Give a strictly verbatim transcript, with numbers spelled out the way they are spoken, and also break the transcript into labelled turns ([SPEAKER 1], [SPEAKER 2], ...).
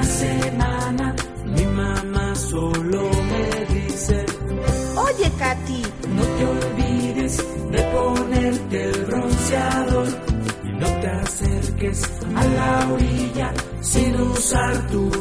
[SPEAKER 1] semana mi mamá solo me dice:
[SPEAKER 2] oye, Katy,
[SPEAKER 1] no te olvides de ponerte el bronceador y no te acerques a la orilla sin usar tu